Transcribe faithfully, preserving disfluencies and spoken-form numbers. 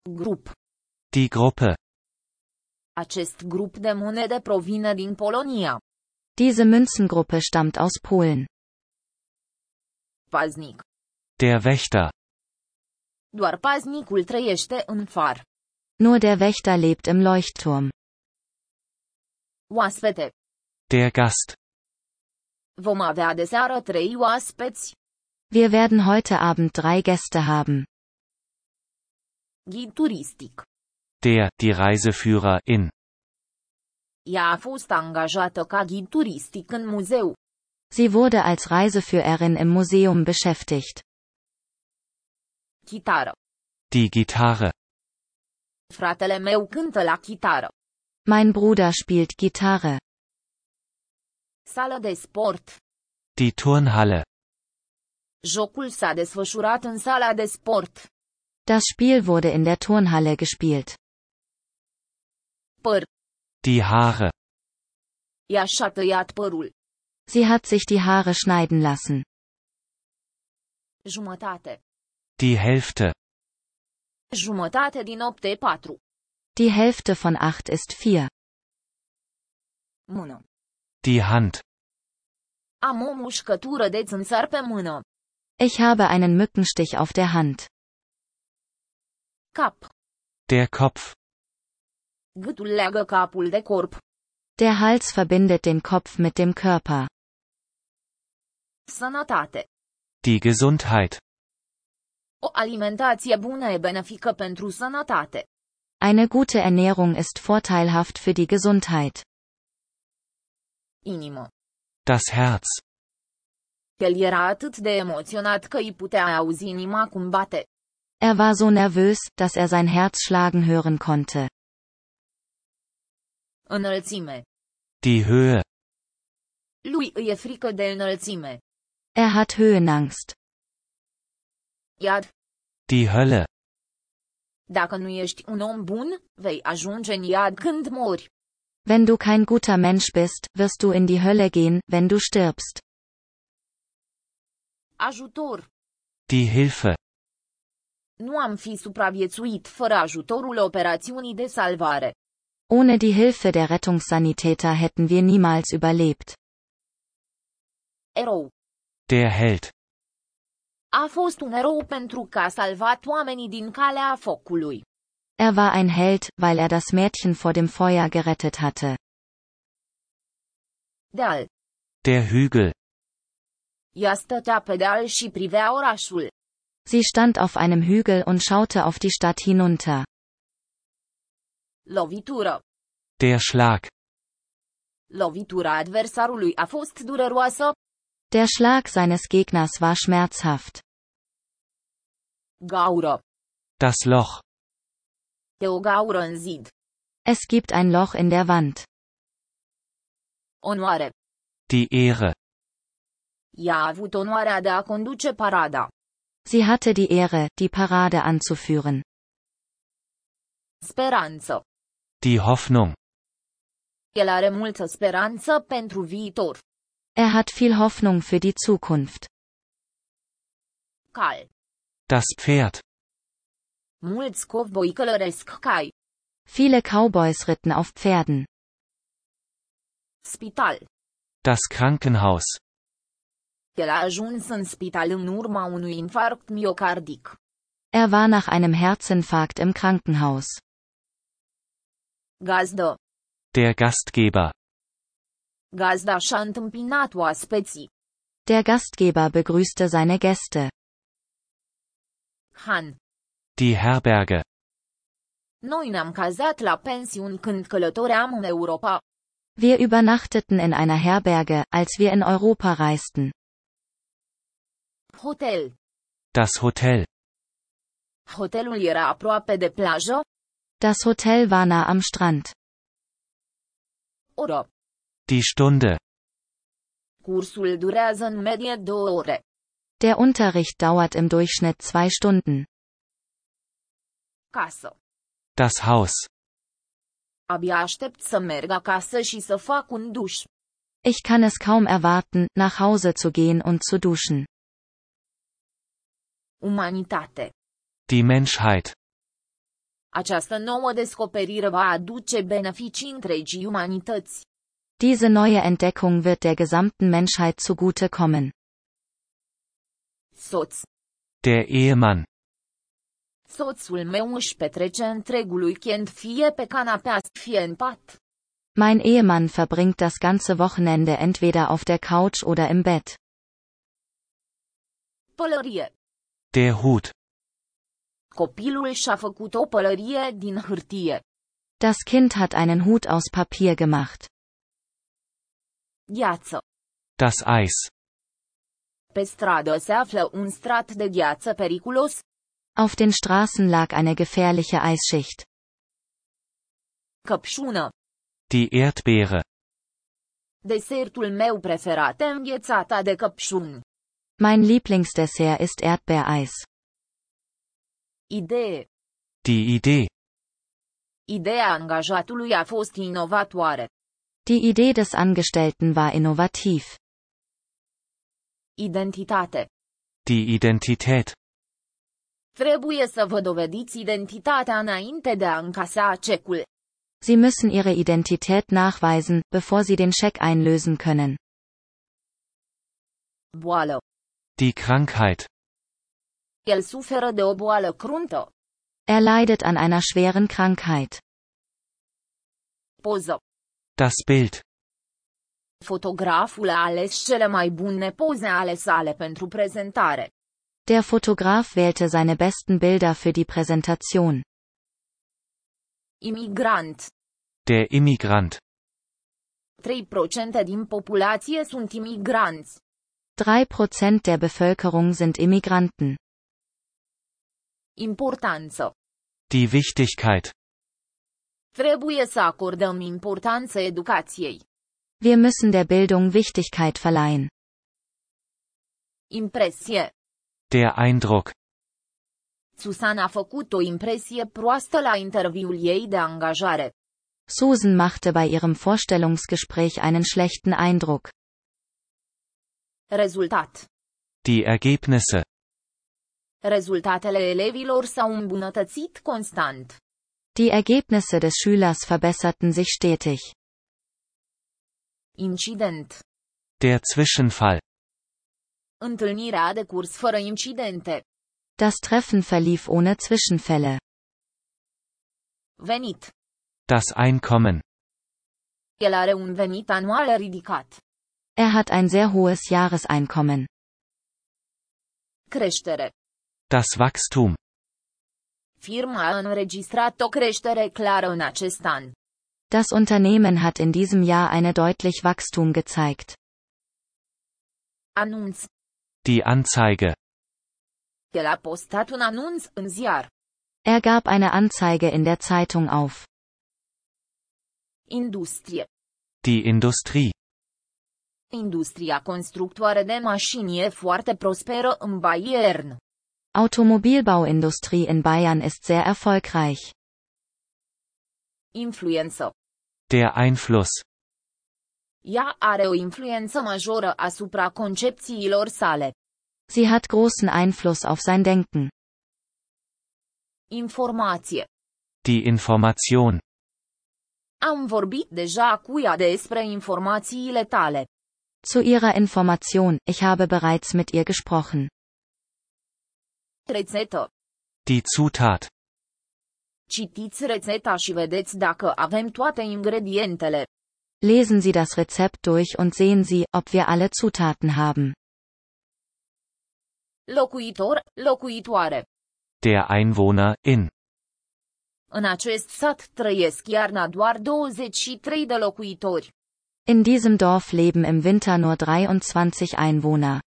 Grup. Die Gruppe. Acest grup de monede provine din Polonia. Diese Münzengruppe stammt aus Polen. Paznic. Der Wächter. Doar paznicul trăiește în far. Nur der Wächter lebt im Leuchtturm. Oaspete. Der Gast. Vom avea de seară trei oaspeți. Wir werden heute Abend drei Gäste haben. Ghid turistic. Der, die Reiseführer in. Ea a fost angajată ca ghid turistic în muzeu. Sie wurde als Reiseführerin im Museum beschäftigt. Chitară. Die Gitarre. Fratele meu cântă la chitară. Mein Bruder spielt Gitarre. Sală de sport. Die Turnhalle. Jocul s-a desfășurat în sala de sport. Das Spiel wurde in der Turnhalle gespielt. Păr. Die Haare. Ea și-a tăiat părul. Sie hat sich die Haare schneiden lassen. Jumătate. Die Hälfte. Jumătate din opt e patru. Die Hälfte von acht ist vier. Mână. Die Hand. Am o mușcătură de țânțar pe mână. Ich habe einen Mückenstich auf der Hand. Cap. Der Kopf. Gâtul leagă capul de corp. Der Hals verbindet den Kopf mit dem Körper. Sănătate. Die Gesundheit. O alimentație bună e benefică pentru sănătate. Eine gute Ernährung ist vorteilhaft für die Gesundheit. Inimă. Das Herz. El era atât de emoționat că îi putea auzi inima cum bate. Er war so nervös, dass er sein Herz schlagen hören konnte. Înălțime. Die Höhe. Lui îi e frică de înălțime. Er hat Höhenangst. Iad. Die Hölle. Dacă nu ești un om bun, vei ajunge în iad când mori. Wenn du kein guter Mensch bist, wirst du in die Hölle gehen, wenn du stirbst. Ajutor. Die Hilfe. Nu am fi supraviețuit fără ajutorul operațiunii de salvare. Ohne die Hilfe der Rettungssanitäter hätten wir niemals überlebt. Erou. Der Held. A fost un erou pentru că a salvat oamenii din calea focului. Er war ein Held, weil er das Mädchen vor dem Feuer gerettet hatte. Deal. Der Hügel. Ea stătea pe deal și privea orașul. Sie stand auf einem Hügel und schaute auf die Stadt hinunter. Lovitură. Der Schlag. Lovitura adversarului a fost dureroasă. Der Schlag seines Gegners war schmerzhaft. Gaură. Das Loch. E o gaură în zid. Es gibt ein Loch in der Wand. Onoare. Die Ehre. Ea a avut onoarea de a conduce parada. Sie hatte die Ehre, die Parade anzuführen. Speranță. Die Hoffnung. El are multă speranță pentru viitor. Er hat viel Hoffnung für die Zukunft. Cal. Das Pferd. Mulți cowboy călăresc cai. Viele Cowboys ritten auf Pferden. Spital. Das Krankenhaus. El a ajuns în spital în urma unui infarct miocardic. Er war nach einem Herzinfarkt im Krankenhaus. Gazdă. Der Gastgeber. Gazda și-a întâmpinat oaspeții. Der Gastgeber begrüßte seine Gäste. Han. Die Herberge. Noi ne-am cazat la pensiuni când călătoream în Europa. Wir übernachteten in einer Herberge, als wir in Europa reisten. Hotel. Das Hotel. Hotelul era aproape de plajă. Das Hotel war nah am Strand. Oră. Die Stunde. Cursul durează în medie două ore. Der Unterricht dauert im Durchschnitt zwei Stunden. Casă. Das Haus. Abia aștept să merg acasă și să fac un duș. Ich kann es kaum erwarten, nach Hause zu gehen und zu duschen. Umanitate. Die Menschheit. Această nouă descoperire va aduce beneficii întregii umanități. Diese neue Entdeckung wird der gesamten Menschheit zugute kommen. Soț. Der Ehemann. Soțul meu își petrece întregul weekend fie pe canapea, fie în pat. Mein Ehemann verbringt das ganze Wochenende entweder auf der Couch oder im Bett. Pălărie. Der Hut. Copilul și-a făcut o pălărie din hârtie. Das Kind hat einen Hut aus Papier gemacht. Gheață. Das Eis. Pe stradă se află un strat de gheață periculos. Auf den Straßen lag eine gefährliche Eisschicht. Căpșună. Die Erdbeere. Desertul meu preferat e înghețata de căpșuni. Mein Lieblingsdessert ist Erdbeereis. Idee. Die Idee. Ideea angajatului a fost inovatoare. Die Idee des Angestellten war innovativ. Identitate. Die Identität. Trebuie să vă dovediți identitatea înainte de a încasa cecul. Sie müssen ihre Identität nachweisen, bevor sie den Scheck einlösen können. Boală. Die Krankheit. El suferă de o boală cruntă. Er leidet an einer schweren Krankheit. Poză. Das Bild. Fotograful a ales cele mai bune poze ale sale pentru prezentare. Der Fotograf wählte seine besten Bilder für die Präsentation. Imigrant. Der Immigrant. trei la sută din populație sunt imigranți. drei Prozent der Bevölkerung sind Immigranten. Importanță. Die Wichtigkeit. Trebuie să acordăm importanță educației. Wir müssen der Bildung Wichtigkeit verleihen. Impresie. Der Eindruck. Susan a făcut o impresie proastă la interviul ei de angajare. Susan machte bei ihrem Vorstellungsgespräch einen schlechten Eindruck. Rezultat. Die Ergebnisse. Rezultatele elevilor s-au îmbunătățit constant. Die Ergebnisse des Schülers verbesserten sich stetig. Incident. Der Zwischenfall. Întâlnirea a decurs fără incidente. Das Treffen verlief ohne Zwischenfälle. Venit. Das Einkommen. El are un venit anual ridicat. Er hat ein sehr hohes Jahreseinkommen. Creștere. Das Wachstum. Firma a înregistrat o creștere clară în acest an. Das Unternehmen hat in diesem Jahr eine deutlich Wachstum gezeigt. Anunț. Die Anzeige. El a postat un anunț în ziar. Er gab eine Anzeige in der Zeitung auf. Industrie. Die Industrie. Industria constructoare de mașini e foarte prosperă în Bayern. Automobilbauindustrie in Bayern ist sehr erfolgreich. Influență. Der Einfluss. Ea are o influență majoră asupra concepțiilor sale. Sie hat großen Einfluss auf sein Denken. Informație. Die Information. Am vorbit deja cu ea despre informațiile tale. Zu ihrer Information, ich habe bereits mit ihr gesprochen. Rețetă. Die Zutat. Citiți rețeta și vedeți dacă avem toate ingredientele. Lesen Sie das Rezept durch und sehen Sie, ob wir alle Zutaten haben. Locuitor, locuitoare. Der Einwohner, in. În acest sat trăiesc iarna doar douăzeci și trei de locuitori. In diesem Dorf leben im Winter nur dreiundzwanzig Einwohner.